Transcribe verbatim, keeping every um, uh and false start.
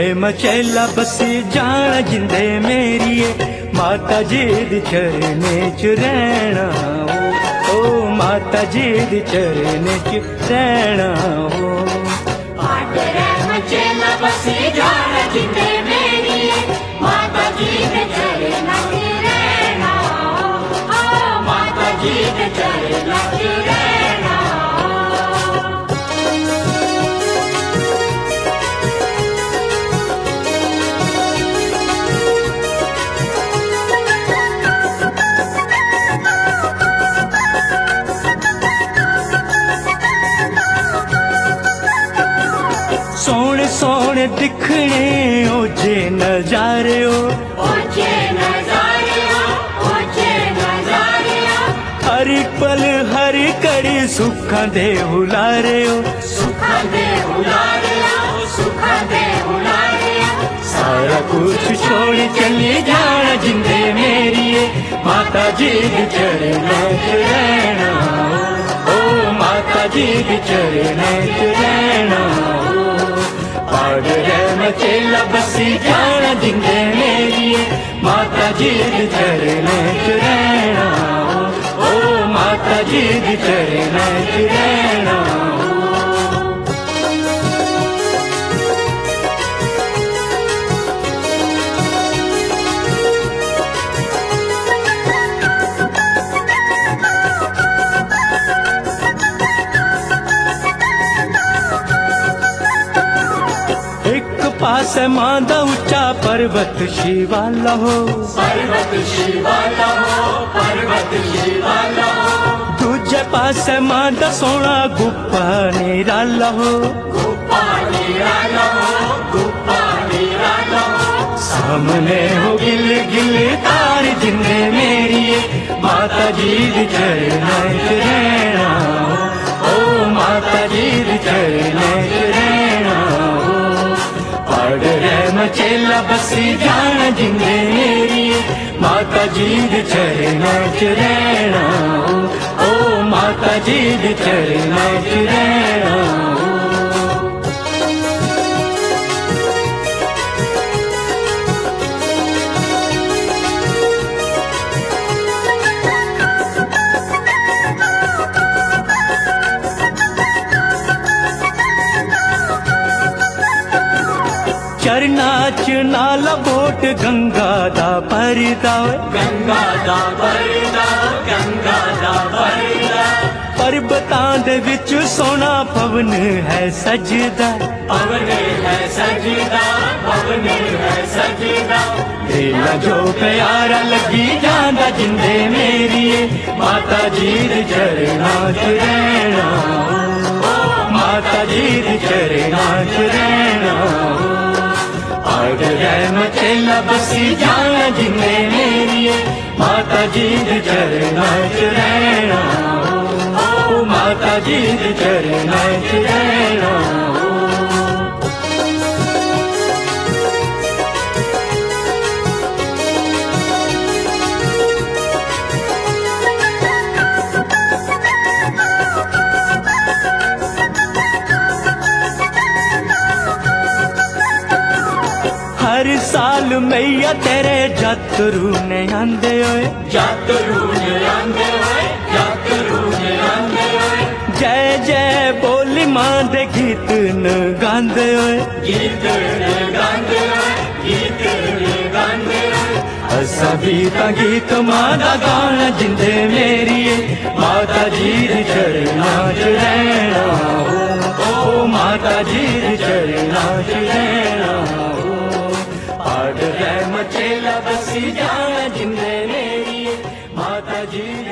मचेला बसी जान जिंदे मेरिए माता जी दी चरने च रहना ओ माता जी दी चरने च रहना ओ मचेला बसी जान जिंदे मेरिए माता जी दे चरना च रहना ओ माता जी दे चरना च रहना। सोने सोने दिखने ओजे नजारे ओ ओजे नजारे ओजे नजारे हर पल हर कड़ी सुखा दे हुलारे ओ सुखा दे हुलारे सुखा दे हुलारे सारा कुछ छोड़ चली जाना जिंदे मेरिए माता जी दी चरना च रहना ओ माता जी दी चरना च रहना मचेला बसी जाना जिंदे मेरिए माता जी दी चरने च रहना ओ माता जी दी चरने च रहना। पास मांदा उच्चा पर्वत शिवाला हो पर्वत शिवाला हो पर्वत शिवाला हो दूजे पास मांदा सोना गुप्पा निराला हो गुप्पा निराला हो गुप्पा निराला हो सामने हो गिल गिल तार जिंदे मेरिए माता जी दी चरना च रहना ओ माता जी दी चरना च रहना मचेला बसी जान जिंदे मेरिए माता जी दी चरना च रहना ओ माता जी दी चरना च रहना। चरना च नाला बोट गंगा दा परदा गंगा दा परदा गंगा दा परदा पर्वतां दे विच सोना पवन है सजदा पवन है सजदा पवन है सजदा दिला जो प्यारा लगी जांदा जिंदे मेरिए माता जी दी चरना च रहना ओ माता जी दी चरना च रहना मचेला बसी जाना जिंदे मेरिए माता जी दी चरना च रहना ओ माता जी दी चरना च रहना। हर साल मैया तेरे जातरू ने आंदे होए जातरू ने आंदे होए जातरू ने आंदे होए जय जय बोली मां दे गीत न गांदे होए गीत न गांदे होए गीत न गांदे होए असा भी ता गीत मां दा गाना जिंदे मेरिए माता जी दी चरना च रहना ओ माता जी दी चरना च रहना मचेला बसी जाना जिंदे मेरिए माता जी